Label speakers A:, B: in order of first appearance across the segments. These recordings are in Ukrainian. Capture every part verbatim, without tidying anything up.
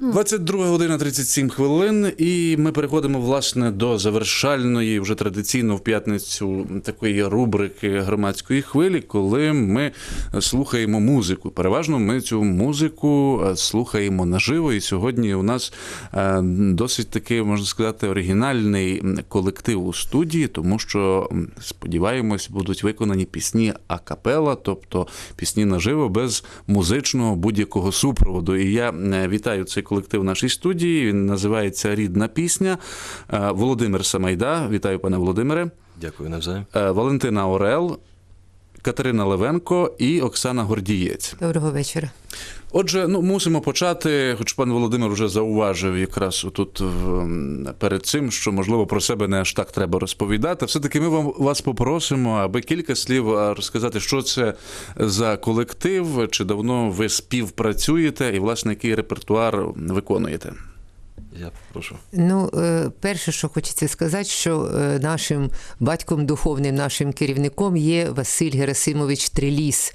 A: двадцять друга година тридцять сім хвилин, і ми переходимо, власне, до завершальної, вже традиційно в п'ятницю, такої рубрики громадської хвилі, коли ми слухаємо музику. Переважно ми цю музику слухаємо наживо, і сьогодні у нас досить таки, можна сказати, оригінальний колектив у студії, тому що, сподіваємось, будуть виконані пісні акапела, тобто пісні наживо без музичного будь-якого супроводу. І я вітаю цей колектив в нашій студії, він називається «Рідна пісня». Володимир Самайда, вітаю, пане Володимире.
B: Дякую, навзаєм.
A: Валентина Орел, Катерина Левенко і Оксана Гордієць.
C: Доброго вечора.
A: Отже, ну, мусимо почати, хоч пан Володимир вже зауважив якраз тут перед цим, що, можливо, про себе не аж так треба розповідати. Все-таки ми вам, вас попросимо, аби кілька слів розказати, що це за колектив, чи давно ви співпрацюєте і, власне, який репертуар виконуєте.
B: Я прошу.
C: Ну, перше, що хочеться сказати, що нашим батьком духовним, нашим керівником є Василь Герасимович Триліс.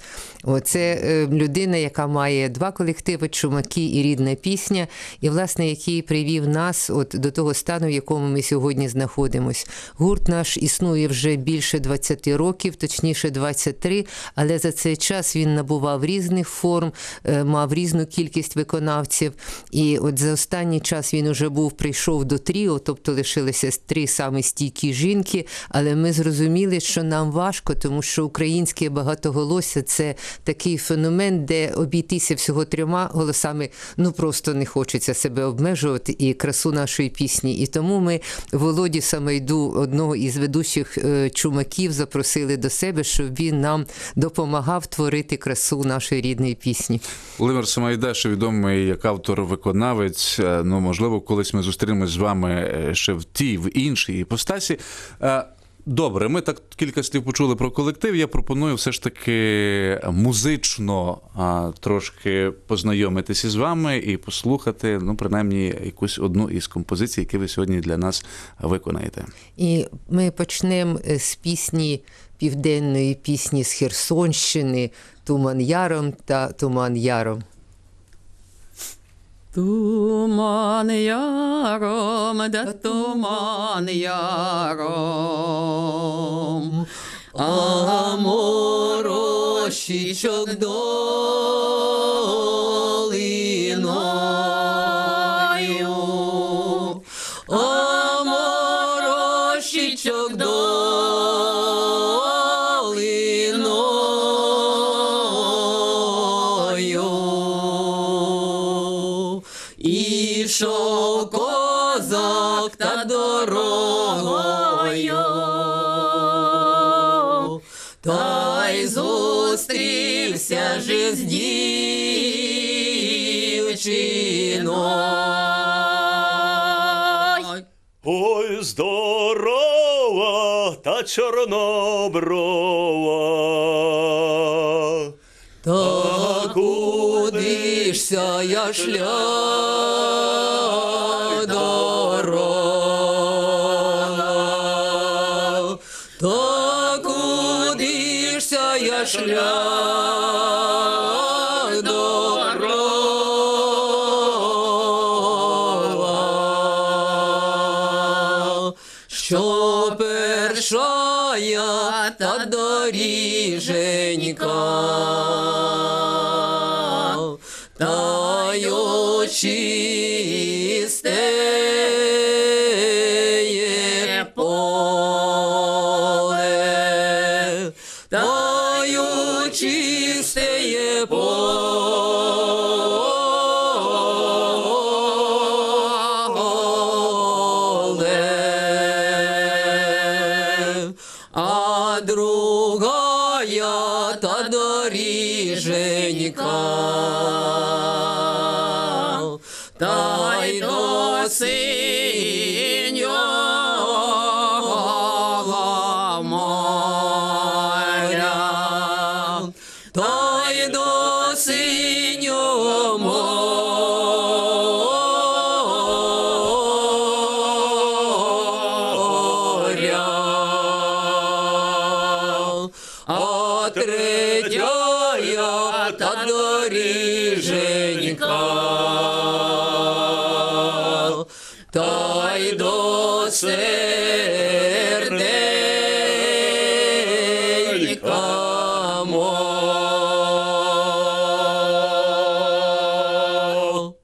C: Це людина, яка має два колективи «Чумаки» і «Рідна пісня», і, власне, який привів нас от до того стану, в якому ми сьогодні знаходимось. Гурт наш існує вже більше двадцяти років, точніше двадцять три, але за цей час він набував різних форм, мав різну кількість виконавців, і от за останній час він уже був, прийшов до тріо, тобто лишилися три самі стійкі жінки, але ми зрозуміли, що нам важко, тому що українське багатоголосся – це такий феномен, де обійтися всього трьома голосами, ну просто не хочеться себе обмежувати і красу нашої пісні. І тому ми Володі Самайду, одного із ведучих чумаків, запросили до себе, щоб він нам допомагав творити красу нашої рідної пісні.
A: Володимир Самайда, що відомий як автор-виконавець, ну, можливо, колись ми зустрінемось з вами ще в тій, в іншій іпостасі. Добре, ми так кілька слів почули про колектив. Я пропоную все ж таки музично а, трошки познайомитися з вами і послухати, ну, принаймні, якусь одну із композицій, які ви сьогодні для нас виконаєте.
C: І ми почнемо з пісні, південної пісні з Херсонщини «Туман яром» та «Туман яром».
D: Туман яром, да туман яром, а морощичок долиною, а морощичок долиною. Ішов козак та дорогою, та й зустрівся ж з дівчиною.
E: Ой, здорова та чорноброва,
D: Та куди жся я шлях дорога, та куди жся я шлях дорога, що першая та доріженька, та й чистеє поле, та й чистеє поле, а другая та доріженька, та й до синього моря, та й до синього моря, а третя та доріженька, серденька мов.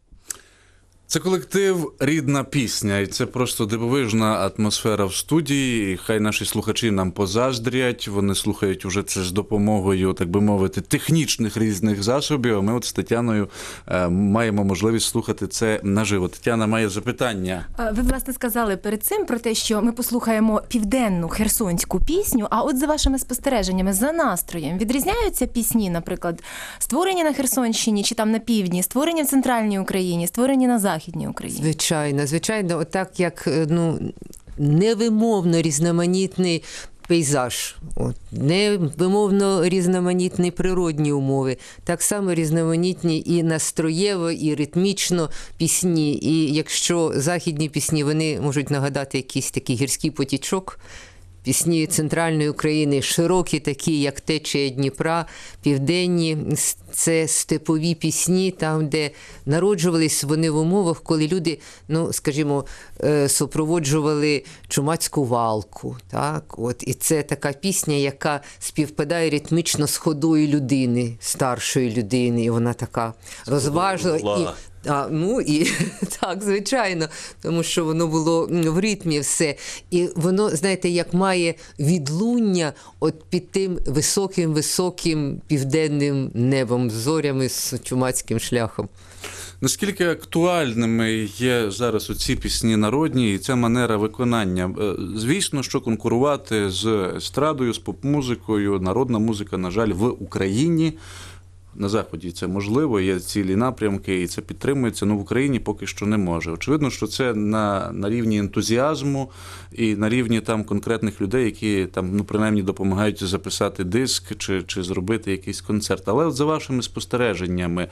A: Це колектив «Рідна пісня», і це просто дивовижна атмосфера в студії. І хай наші слухачі нам позаздрять, вони слухають уже це з допомогою, так би мовити, технічних різних засобів, а ми от з Тетяною е, маємо можливість слухати це наживо. Тетяна має запитання.
E: Ви, власне, сказали перед цим про те, що ми послухаємо південну херсонську пісню, а от за вашими спостереженнями, за настроєм, відрізняються пісні, наприклад, створені на Херсонщині чи там на півдні, створені в Центральній Україні, створені на Західній Україні?
C: Звичайно, звичайно, отак як ну, невимовно різноманітний пейзаж, от, невимовно різноманітні природні умови, так само різноманітні і настроєво, і ритмічно пісні. І якщо західні пісні, вони можуть нагадати якийсь такий гірський потічок, пісні Центральної України широкі, такі, як течія Дніпра, південні – це степові пісні, там, де народжувались вони в умовах, коли люди, ну, скажімо, супроводжували чумацьку валку. Так? От, і це така пісня, яка співпадає ритмічно з ходою людини, старшої людини, і вона така розважлива. І А, ну і так, звичайно, тому що воно було в ритмі все. І воно, знаєте, як має відлуння от під тим високим-високим південним небом, з зорями, з чумацьким шляхом.
A: Наскільки актуальними є зараз оці пісні народні і ця манера виконання? Звісно, що конкурувати з естрадою, з поп-музикою, народна музика, на жаль, в Україні на Заході це можливо, є цілі напрямки, і це підтримується, але в Україні поки що не може. Очевидно, що це на, на рівні ентузіазму і на рівні там конкретних людей, які там, ну, принаймні допомагають записати диск чи, чи зробити якийсь концерт. Але от за вашими спостереженнями,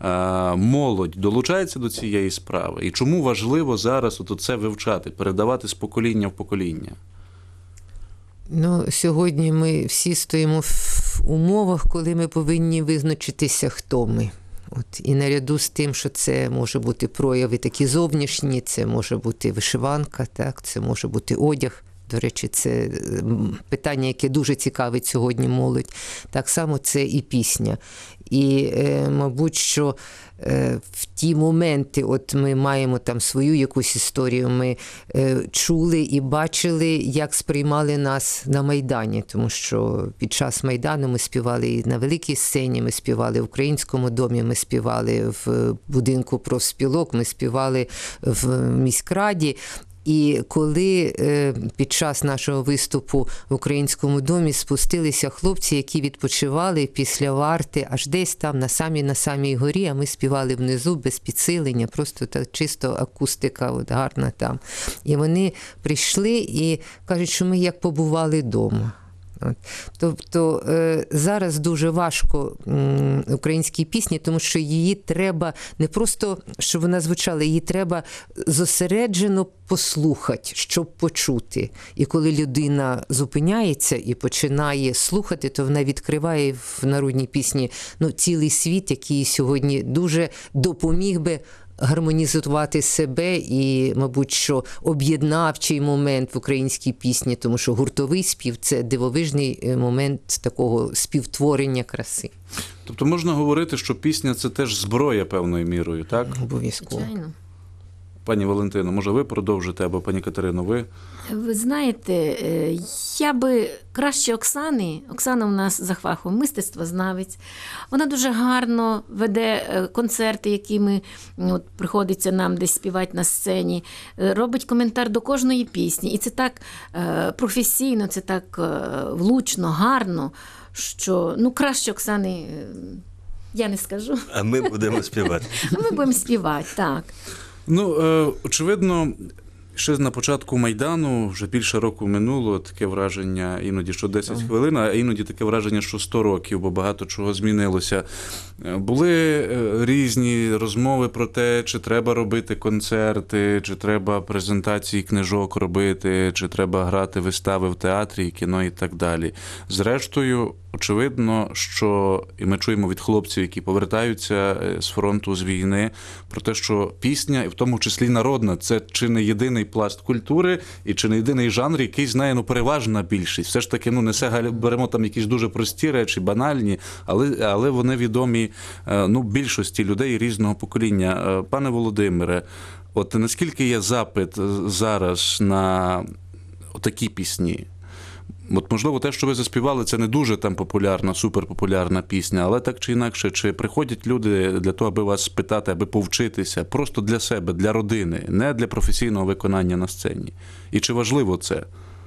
A: молодь долучається до цієї справи? І чому важливо зараз от це вивчати, передавати з покоління в покоління?
C: Ну, сьогодні ми всі стоїмо в умовах, коли ми повинні визначитися, хто ми. От, і наряду з тим, що це може бути прояви такі зовнішні, це може бути вишиванка, так, це може бути одяг. До речі, це питання, яке дуже цікавить сьогодні молодь. Так само це і пісня. І, е, мабуть, що е, в ті моменти, от ми маємо там свою якусь історію, ми е, чули і бачили, як сприймали нас на Майдані, тому що під час Майдану ми співали і на великій сцені, ми співали в Українському домі, ми співали в будинку профспілок, ми співали в міськраді. І коли е, під час нашого виступу в Українському домі спустилися хлопці, які відпочивали після варти аж десь там на самій на самій горі, а ми співали внизу без підсилення, просто так чисто акустика от, гарна там. І вони прийшли і кажуть, що ми як побували вдома. От. Тобто е, зараз дуже важко м, українській пісні, тому що її треба не просто, щоб вона звучала, її треба зосереджено послухати, щоб почути. І коли людина зупиняється і починає слухати, то вона відкриває в народній пісні ну, цілий світ, який сьогодні дуже допоміг би гармонізувати себе і, мабуть, що об'єднавчий момент в українській пісні, тому що гуртовий спів – це дивовижний момент такого співтворення краси.
A: Тобто можна говорити, що пісня – це теж зброя певною мірою, так?
C: Обов'язково.
D: Звичайно.
A: Пані Валентино, може ви продовжите, або пані Катерино, ви?
D: Ви знаєте, я би краще Оксани, Оксана у нас за фахом мистецтвознавець, вона дуже гарно веде концерти, які ми, от, приходиться нам десь співати на сцені, робить коментар до кожної пісні. І це так професійно, це так влучно, гарно, що ну, краще Оксани я не скажу.
B: А ми будемо співати.
D: Ми будемо співати, так.
A: Ну, очевидно, ще на початку Майдану, вже більше року минуло, таке враження іноді, що десять хвилин, а іноді таке враження, що сто років, бо багато чого змінилося. Були різні розмови про те, чи треба робити концерти, чи треба презентації книжок робити, чи треба грати вистави в театрі, кіно і так далі. Зрештою, очевидно, що і ми чуємо від хлопців, які повертаються з фронту, з війни, про те, що пісня, і в тому числі народна, це чи не єдиний пласт культури, і чи не єдиний жанр, який знає, ну, переважна більшість. Все ж таки, ну, не беремо там якісь дуже прості речі, банальні, але, але вони відомі, ну, більшості людей різного покоління. Пане Володимире, от наскільки є запит зараз на такі пісні? От, можливо, те, що ви заспівали, це не дуже там популярна, суперпопулярна пісня, але так чи інакше, чи приходять люди для того, аби вас спитати, аби повчитися, просто для себе, для родини, не для професійного виконання на сцені? І чи важливо це?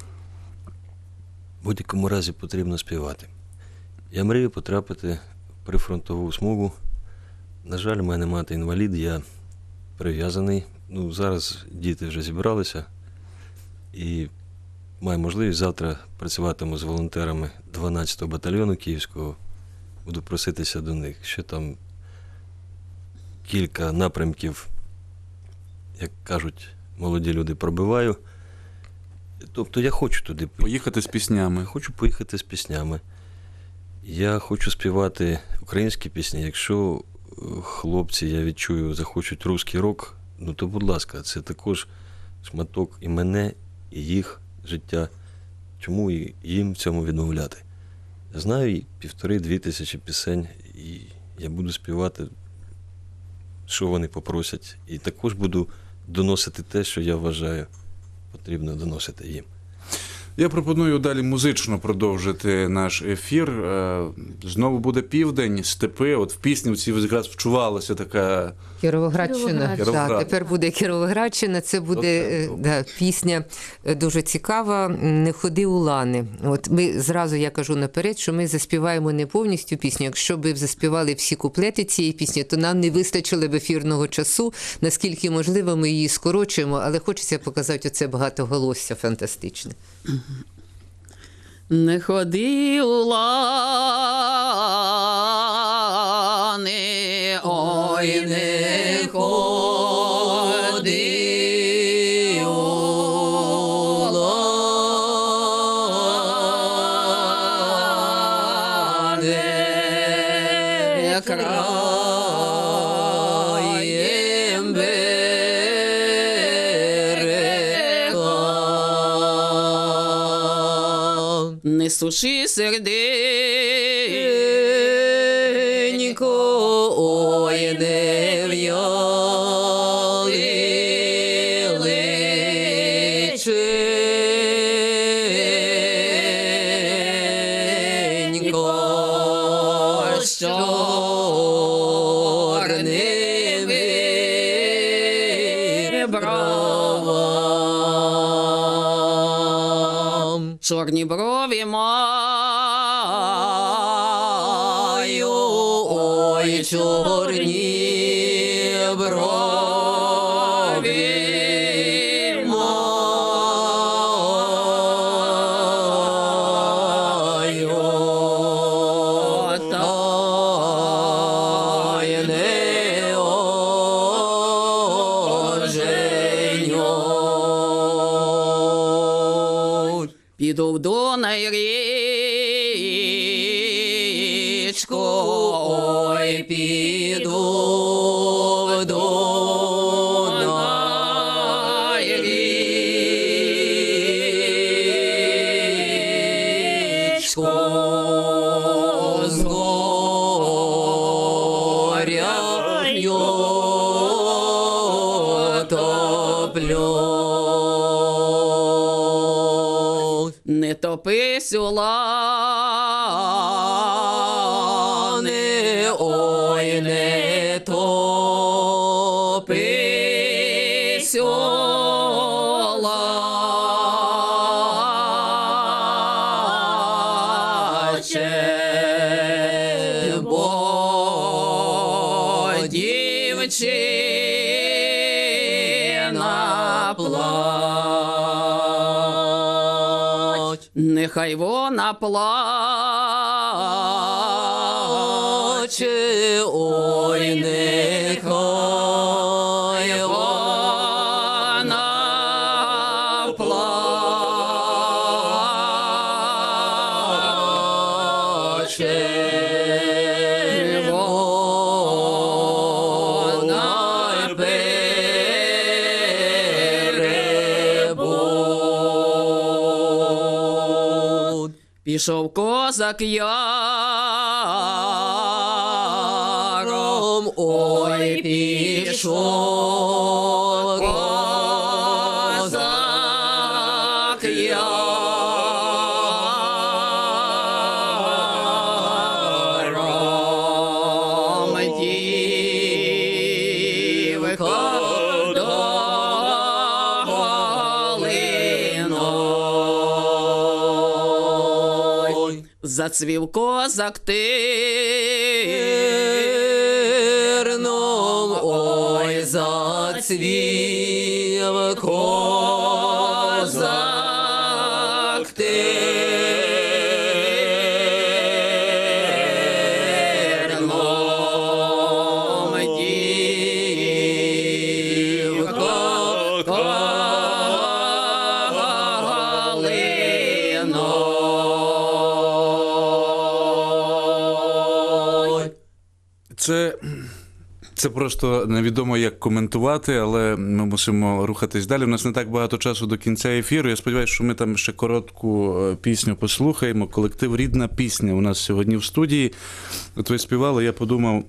B: В будь-якому разі потрібно співати. Я мрію потрапити в прифронтову смугу. На жаль, у мене мати інвалід, я прив'язаний. Ну, зараз діти вже зібралися і маю можливість завтра працюватиму з волонтерами дванадцятого батальйону Київського. Буду проситися до них. Ще там кілька напрямків, як кажуть молоді люди, пробиваю. Тобто я хочу туди
A: поїхати з піснями.
B: Хочу поїхати з піснями. Я хочу співати українські пісні. Якщо хлопці, я відчую, захочуть русський рок, ну то, будь ласка, це також шматок і мене, і їх життя. Чому і їм в цьому відмовляти? Я знаю півтори-дві тисячі пісень, і я буду співати, що вони попросять. І також буду доносити те, що я вважаю потрібно доносити їм.
A: Я пропоную далі музично продовжити наш ефір. Знову буде південь, степи. От в пісні ці якраз вчувалася така...
C: Кіровоградщина.
A: Кіровоград.
C: Так, тепер буде Кіровоградщина. Це буде
A: Добре.
C: да, пісня дуже цікава. «Не ходи у лани». От ми зразу, я кажу наперед, що ми заспіваємо не повністю пісню. Якщо б заспівали всі куплети цієї пісні, то нам не вистачило б ефірного часу. Наскільки можливо, ми її скорочуємо, але хочеться показати оце багатоголосся фантастичне.
F: Не ходи у лани, ой, не ходи у лани, краєм не суши серденько, ой, не в'яли личенько з чорними бровами. Чорні брові маю, ой, чорні брові маю, та й не оженю. Піду в Дунай річку, ой, піду в Дунай річку, з горяю топлю. Не топись у лани, ой, не топись у лаче, бо дівчина плаче. Нехай вона плаче, ой, нехай вона плаче, Пішов козак яром, ой, пішов козак яром, дівка до Галиною. Зацвів козак тирном, ой, зацвів козак тирном, дівка Галиною.
A: Це, це просто невідомо, як коментувати, але ми мусимо рухатись далі. У нас не так багато часу до кінця ефіру. Я сподіваюся, що ми там ще коротку е, пісню послухаємо. Колектив «Рідна пісня» у нас сьогодні в студії. От ви співали, я подумав,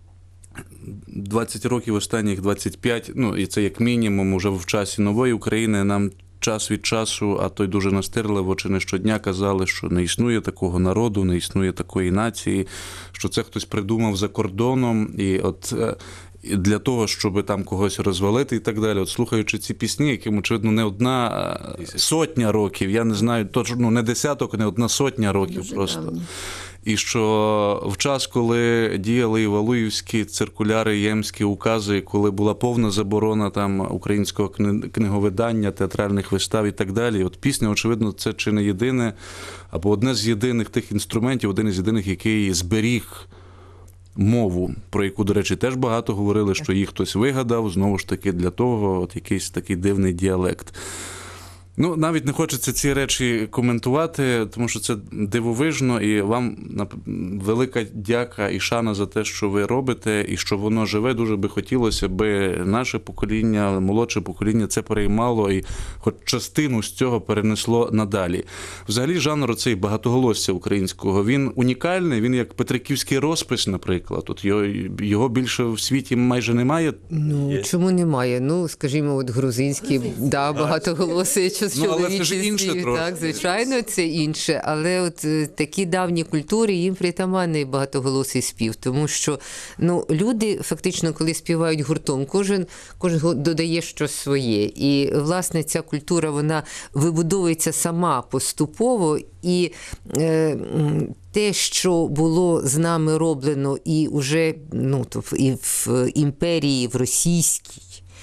A: двадцять років, останніх двадцять п'ять, ну і це як мінімум уже в часі нової України, нам час від часу, а то й дуже настирливо, чи не щодня казали, що не існує такого народу, не існує такої нації, що це хтось придумав за кордоном, і от е, і для того, щоб там когось розвалити і так далі. От слухаючи ці пісні, яким, очевидно, не одна а сотня років, я не знаю, точно, ну, не десяток, не одна сотня років
D: Дуже
A: просто.
D: давні.
A: І що в час, коли діяли і Валуївські циркуляри, Ємські укази, коли була повна заборона там українського кни- книговидання, театральних вистав і так далі, от пісня, очевидно, це чи не єдине, або одне з єдиних тих інструментів, один із єдиних, який зберіг мову, про яку, до речі, теж багато говорили, що їх хтось вигадав, знову ж таки, для того, от якийсь такий дивний діалект. Ну, навіть не хочеться ці речі коментувати, тому що це дивовижно, і вам велика дяка і шана за те, що ви робите, і що воно живе. Дуже би хотілося, аби наше покоління, молодше покоління це переймало і хоч частину з цього перенесло надалі. Взагалі, жанр оцей багатоголосся українського, він унікальний, він як петриківський розпис, наприклад. От його, його більше в світі майже немає.
C: Ну,
B: Є.
C: чому немає? Ну, скажімо, от грузинський, да, багатоголосий час
A: Ну, але це ж
C: чоловічий
A: інше
C: спів,
A: трохи.
C: так, звичайно, це інше. Але от е, такі давні культури, їм притаманний багатоголосий спів, тому що, ну, люди фактично, коли співають гуртом, кожен, кожен го- додає щось своє. І, власне, ця культура, вона вибудовується сама поступово, і е, м, те, що було з нами роблено і уже, ну, то в- і в імперії, в російській,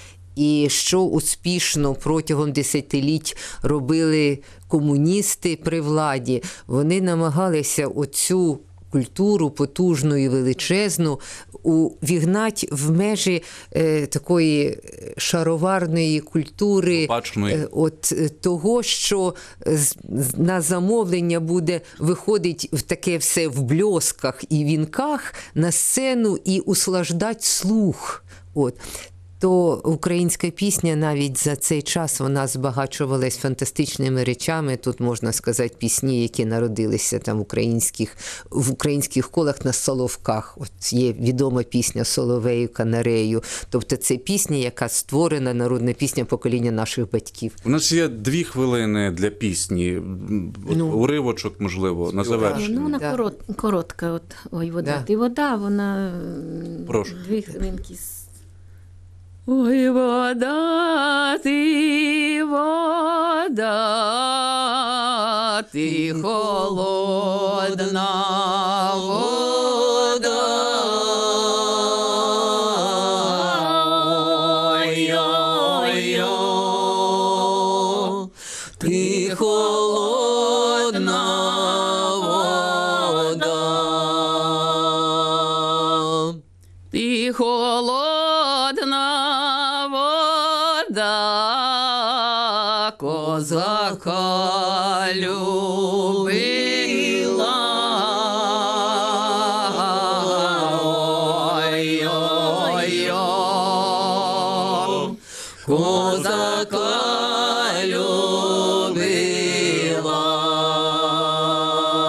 C: і що успішно протягом десятиліть робили комуністи при владі, вони намагалися оцю культуру потужну і величезну увігнати в межі е, такої шароварної культури,
A: Лопачної.
C: е, от е, того, що з- з- на замовлення буде виходить в таке все в бльосках і вінках на сцену і услаждать слух. От. То українська пісня навіть за цей час вона збагачувалась фантастичними речами. Тут можна сказати пісні, які народилися там в українських, в українських колах на Соловках. От є відома пісня «Соловею канарею». Тобто це пісня, яка створена, народна пісня покоління наших батьків.
A: У нас є дві хвилини для пісні, от,
C: Ну.
A: уривочок, можливо, на завершення.
D: Ну, вона
C: Да.
D: корот, коротка. От, ой, вода.
C: Да.
D: Ти вода, вона м,
A: Прошу.
D: дві хвилинки. з- Ой, вода, ти вода, ти холодна вода. Ой, ой, ой, ти холодна вода. Ти холодна вода, козака любила. Ой, ой, ой, козака любила.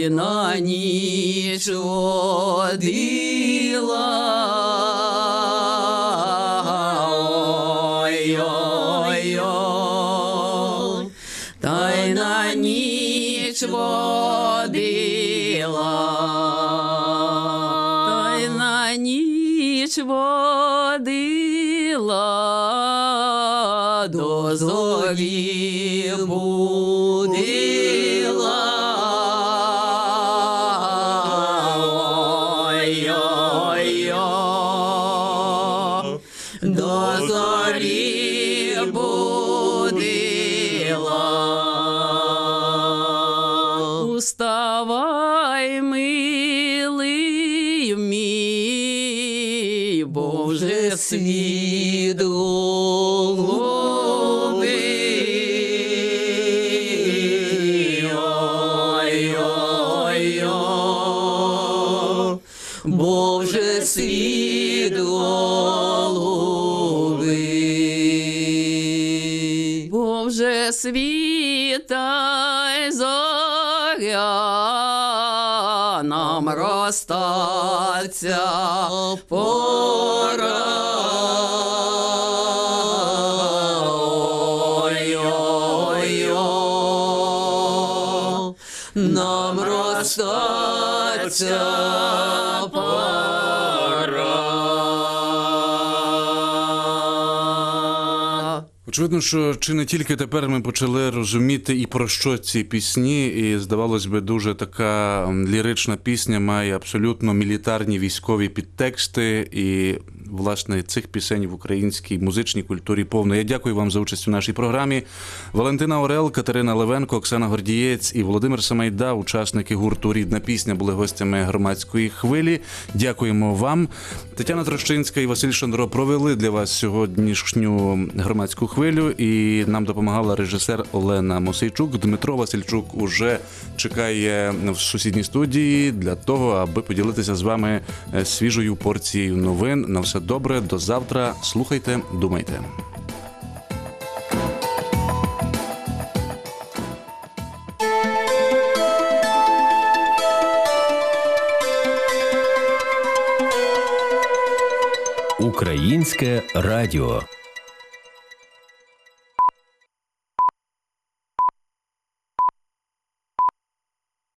F: й на ніч водила. Ой-ой-ой, та й на ніч водила, та й на ніч водила, до зорі будила. Ой-ой-ой, до зорі будила. Уставай, милий мій, бо вже світ голубий. Ой-ой-ой, бо вже світ голубий. Бо вже світає зоря, нам розстаться пора. Ой-ой-ой, нам розстаться пора.
A: Очевидно, що чи не тільки тепер ми почали розуміти і про що ці пісні, і, здавалось би, дуже така лірична пісня має абсолютно мілітарні військові підтексти, і, власне, цих пісень в українській музичній культурі повно. Я дякую вам за участь у нашій програмі. Валентина Орел, Катерина Левенко, Оксана Гордієць і Володимир Самайда, учасники гурту «Рідна пісня», були гостями громадської хвилі. Дякуємо вам. Тетяна Трощинська і Василь Шандро провели для вас сьогоднішню громадську хвилю, і нам допомагала режисер Олена Мосейчук. Дмитро Васильчук уже чекає в сусідній студії для того, аби поділитися з вами свіжою порцією новин. На все добре, до завтра. Слухайте, думайте.
G: Українське радіо.